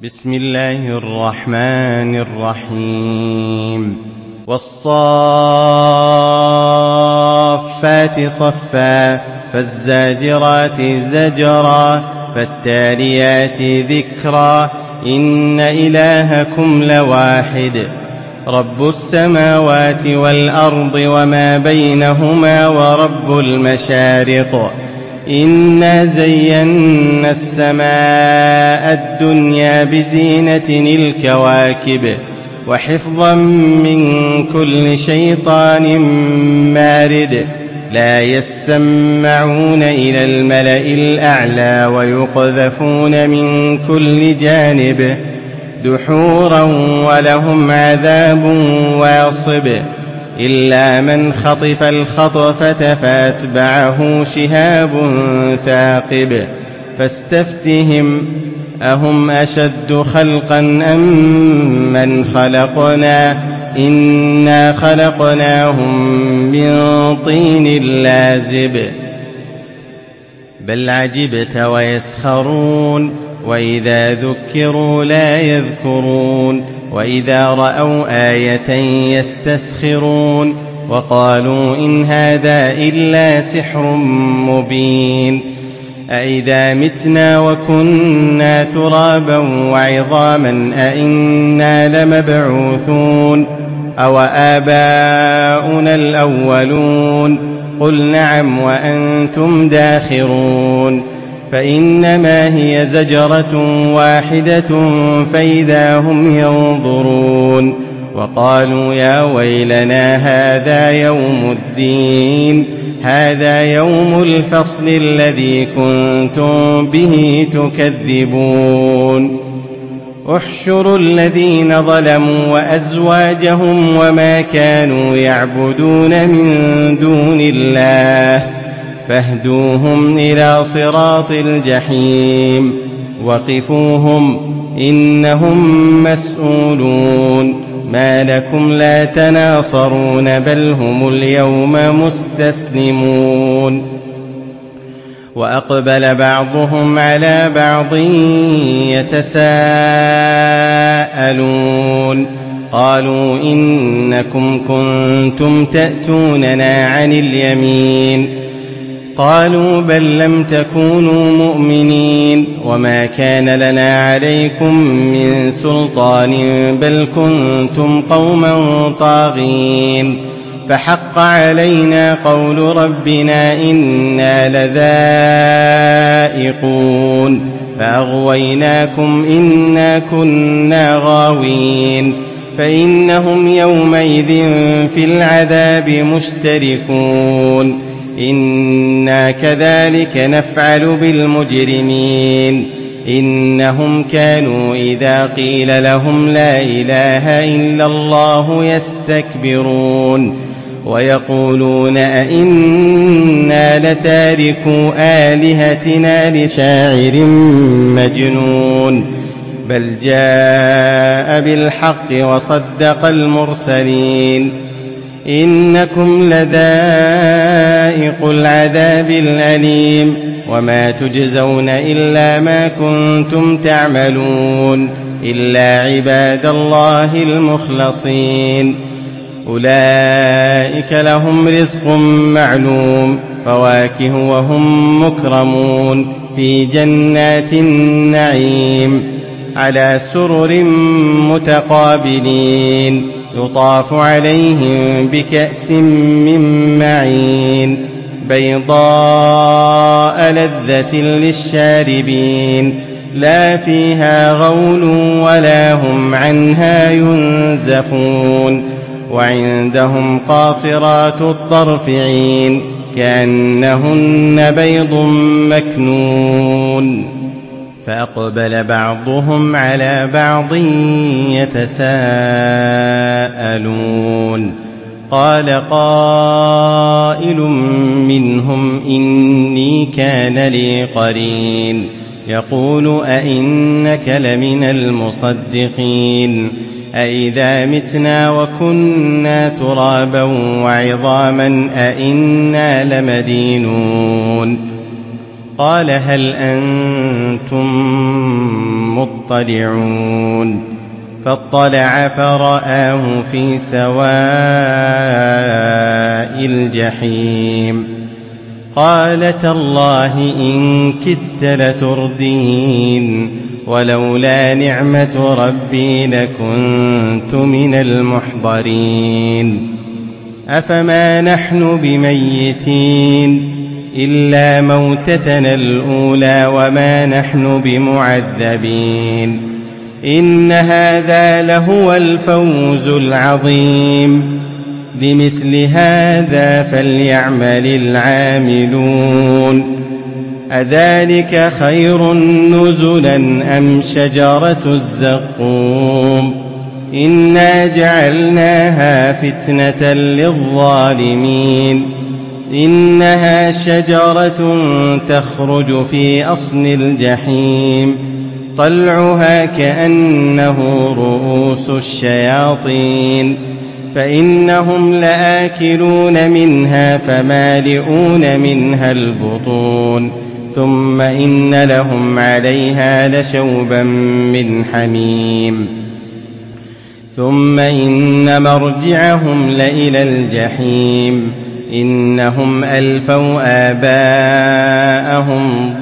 بسم الله الرحمن الرحيم والصافات صفا فالزاجرات زجرا فالتاليات ذكرا إن إلهكم لواحد رب السماوات والأرض وما بينهما ورب المشارق إنا زينا السماء الدنيا بزينة الكواكب وحفظا من كل شيطان مارد لا يسمعون إلى الملأ الأعلى ويقذفون من كل جانب دحورا ولهم عذاب واصب إلا من خطف الخطفة فأتبعه شهاب ثاقب فاستفتهم أهم أشد خلقا أم من خلقنا إنا خلقناهم من طين لازب بل عجبت ويسخرون وإذا ذكروا لا يذكرون وإذا رأوا آية يستسخرون وقالوا إن هذا إلا سحر مبين أإذا متنا وكنا ترابا وعظاما أإنا لمبعوثون أو آباؤنا الأولون قل نعم وأنتم داخرون فإنما هي زجرة واحدة فإذا هم ينظرون وقالوا يا ويلنا هذا يوم الدين هذا يوم الفصل الذي كنتم به تكذبون احشروا الذين ظلموا وأزواجهم وما كانوا يعبدون من دون الله فاهدوهم إلى صراط الجحيم وقفوهم إنهم مسؤولون ما لكم لا تناصرون بل هم اليوم مستسلمون وأقبل بعضهم على بعض يتساءلون قالوا إنكم كنتم تأتوننا عن اليمين قالوا بل لم تكونوا مؤمنين وما كان لنا عليكم من سلطان بل كنتم قوما طاغين فحق علينا قول ربنا إنا لذائقون فأغويناكم إنا كنا غاوين فإنهم يومئذ في العذاب مشتركون إنا كذلك نفعل بالمجرمين إنهم كانوا إذا قيل لهم لا إله إلا الله يستكبرون ويقولون أئنا لتاركو آلهتنا لشاعر مجنون بل جاء بالحق وصدق المرسلين إنكم لذائق العذاب الأليم وما تجزون إلا ما كنتم تعملون إلا عباد الله المخلصين أولئك لهم رزق معلوم فواكه وهم مكرمون في جنات النعيم على سرر متقابلين يطاف عليهم بكأس من معين بيضاء لذة للشاربين لا فيها غول ولا هم عنها ينزفون وعندهم قاصرات الطرف عين كأنهن بيض مكنون فأقبل بعضهم على بعض يتساءلون قال قائل منهم إني كان لي قرين يقول أئنك لمن المصدقين أئذا متنا وكنا ترابا وعظاما أئنا لمدينون قال هل أنتم مطلعون فاطلع فرآه في سواء الجحيم قال تالله إن كدت لتردين ولولا نعمة ربي لكنت من المحضرين أفما نحن بميتين إلا موتتنا الأولى وما نحن بمعذبين إن هذا لهو الفوز العظيم لمثل هذا فليعمل العاملون أذلك خير نزلا أم شجرة الزقوم إنا جعلناها فتنة للظالمين إنها شجرة تخرج في أصل الجحيم طلعها كأنه رؤوس الشياطين فإنهم لآكلون منها فمالئون منها البطون ثم إن لهم عليها لشوبا من حميم ثم إن مرجعهم لإلى الجحيم إنهم ألفوا آباءهم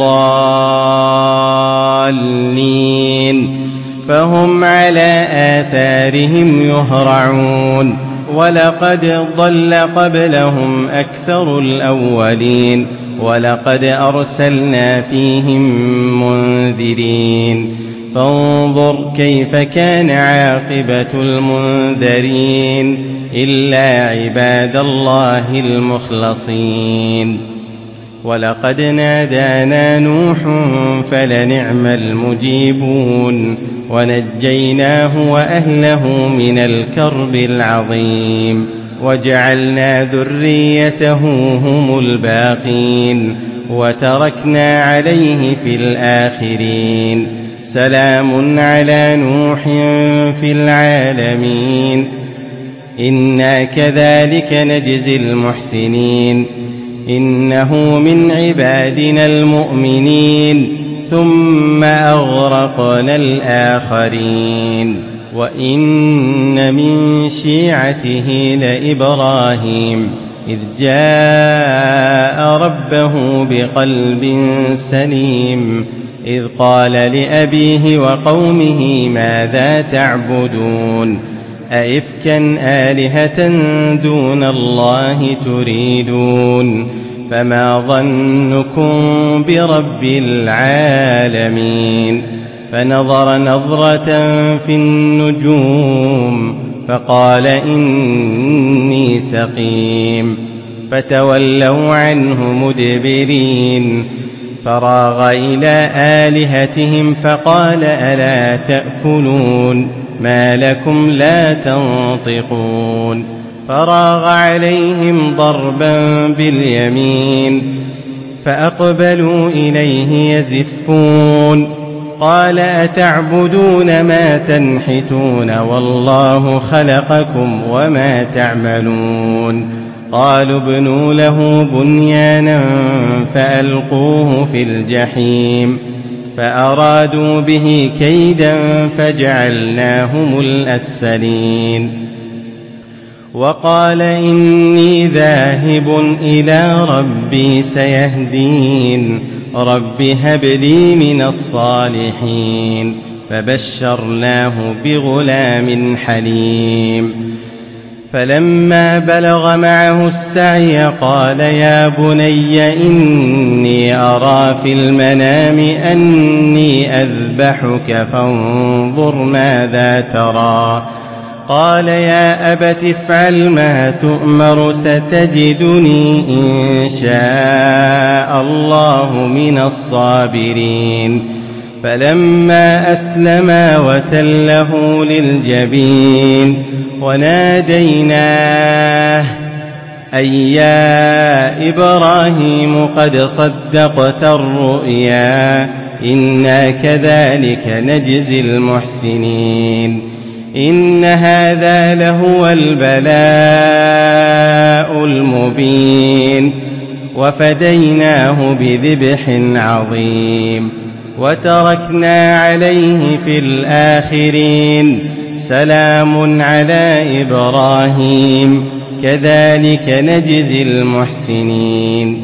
ضالين فهم على آثارهم يهرعون ولقد ضل قبلهم أكثر الأولين ولقد أرسلنا فيهم منذرين فانظر كيف كان عاقبة المنذرين إلا عباد الله المخلصين ولقد نادانا نوح فلنعم المجيبون ونجيناه وأهله من الكرب العظيم وجعلنا ذريته هم الباقين وتركنا عليه في الآخرين سلام على نوح في العالمين إنا كذلك نجزي المحسنين إنه من عبادنا المؤمنين ثم أغرقنا الآخرين وإن من شيعته لإبراهيم إذ جاء ربه بقلب سليم إذ قال لأبيه وقومه ماذا تعبدون أئفكا آلهة دون الله تريدون فما ظنكم برب العالمين فنظر نظرة في النجوم فقال إني سقيم فتولوا عنه مدبرين فراغ إلى آلهتهم فقال ألا تأكلون ما لكم لا تنطقون فراغ عليهم ضربا باليمين فأقبلوا إليه يزفون قال أتعبدون ما تنحتون والله خلقكم وما تعملون قالوا ابنوا له بنيانا فألقوه في الجحيم فأرادوا به كيدا فجعلناهم الأسفلين وقال إني ذاهب إلى ربي سيهدين رب هب لي من الصالحين فبشرناه بغلام حليم فلما بلغ معه السعي قال يا بني إني أرى في المنام أني أذبحك فانظر ماذا ترى قال يا أبت افعل ما تؤمر ستجدني إن شاء الله من الصابرين فلما أسلما وتله للجبين وناديناه أي يا إبراهيم قد صدقت الرؤيا إنا كذلك نجزي المحسنين إن هذا لهو البلاء المبين وفديناه بذبح عظيم وتركنا عليه في الآخرين سلام على إبراهيم كذلك نجزي المحسنين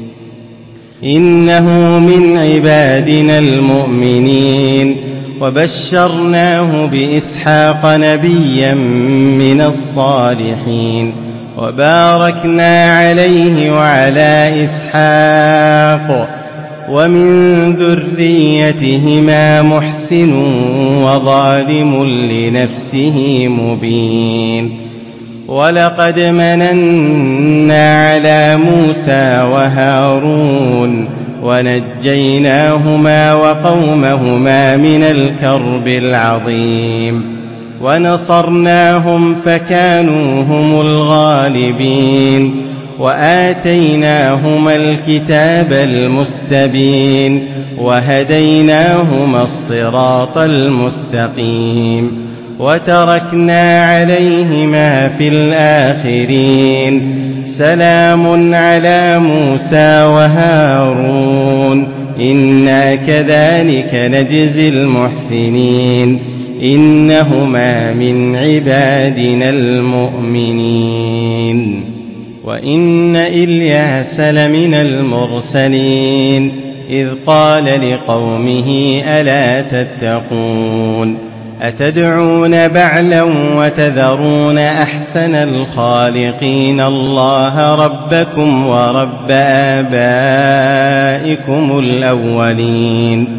إنه من عبادنا المؤمنين وبشرناه بإسحاق نبيا من الصالحين وباركنا عليه وعلى إسحاق ومن ذريتهما محسن وظالم لنفسه مبين ولقد مننا على موسى وهارون ونجيناهما وقومهما من الكرب العظيم ونصرناهم فكانوا هم الغالبين وآتيناهما الكتاب المستبين وهديناهما الصراط المستقيم وتركنا عليهما في الآخرين سلام على موسى وهارون إنا كذلك نجزي المحسنين إنهما من عبادنا المؤمنين وإن إلياس لمن المرسلين إذ قال لقومه ألا تتقون أتدعون بعلا وتذرون أحسن الخالقين الله ربكم ورب آبائكم الأولين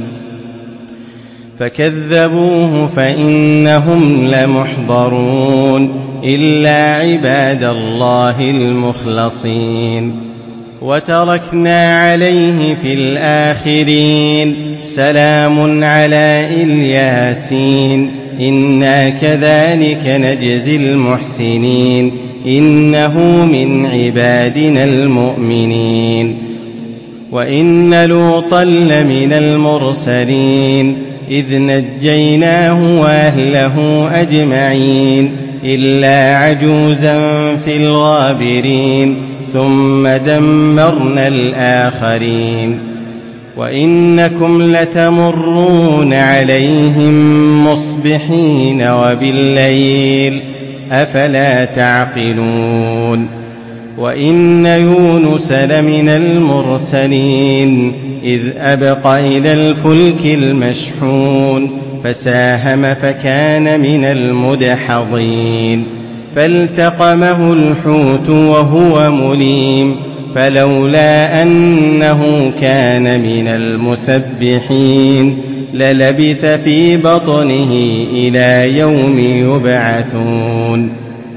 فكذبوه فإنهم لمحضرون إلا عباد الله المخلصين وتركنا عليه في الآخرين سلام على الياسين إنا كذلك نجزي المحسنين إنه من عبادنا المؤمنين وإن لوطا لمن المرسلين إذ نجيناه وأهله أجمعين إلا عجوزا في الغابرين ثم دمرنا الآخرين وإنكم لتمرون عليهم مصبحين وبالليل أفلا تعقلون وإن يونس لمن المرسلين إذ أبق إلى الفلك المشحون فساهم فكان من المدحضين فالتقمه الحوت وهو مليم فلولا أنه كان من المسبحين للبث في بطنه إلى يوم يبعثون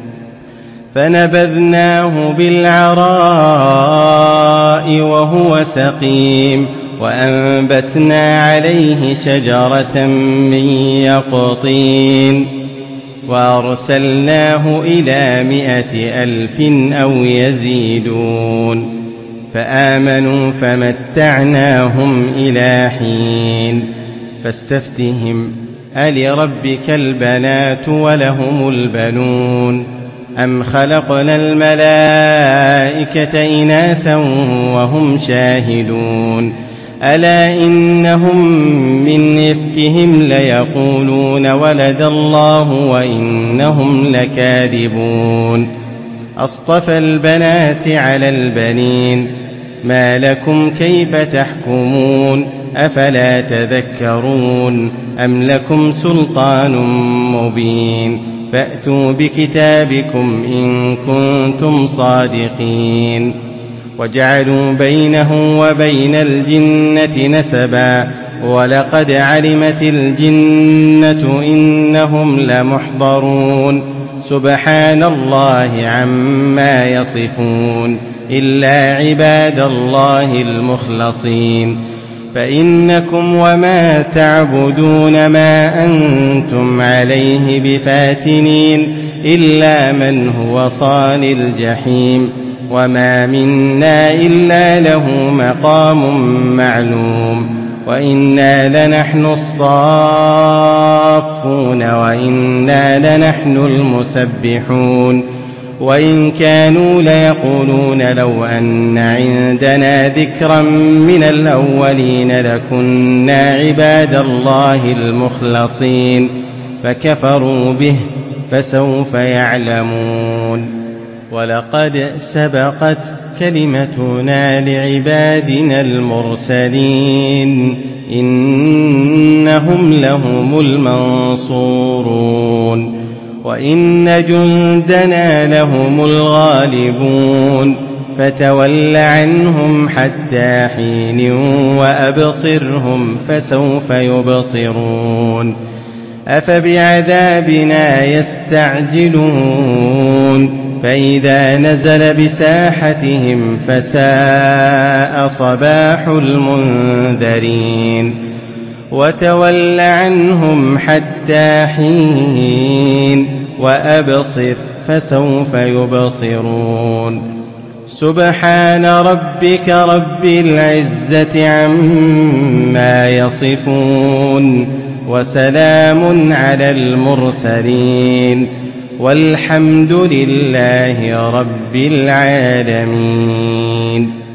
فنبذناه بالعراء وهو سقيم وأنبتنا عليه شجرة من يقطين وأرسلناه إلى 100,000 أو يزيدون فآمنوا فمتعناهم إلى حين فاستفتهم ألربك البنات ولهم البنون أم خلقنا الملائكة إناثا وهم شاهدون ألا إنهم من إفكهم ليقولون ولد الله وإنهم لكاذبون أصطفى البنات على البنين ما لكم كيف تحكمون أفلا تذكرون أم لكم سلطان مبين فأتوا بكتابكم إن كنتم صادقين وجعلوا بينه وبين الجنة نسبا ولقد علمت الجنة إنهم لمحضرون سبحان الله عما يصفون إلا عباد الله المخلصين فإنكم وما تعبدون ما أنتم عليه بفاتنين إلا من هو صال الجحيم وما منا إلا له مقام معلوم وإنا لنحن الصافون وإنا لنحن المسبحون وإن كانوا ليقولون لو أن عندنا ذكرا من الأولين لكنا عباد الله المخلصين فكفروا به فسوف يعلمون ولقد سبقت كلمتنا لعبادنا المرسلين إنهم لهم المنصورون وإن جندنا لهم الغالبون فتول عنهم حتى حين وأبصرهم فسوف يبصرون أفبعذابنا يستعجلون فإذا نزل بساحتهم فساء صباح المنذرين وتول عنهم حتى حين وأبصر فسوف يبصرون سبحان ربك رب العزة عما يصفون وسلام على المرسلين والحمد لله رب العالمين.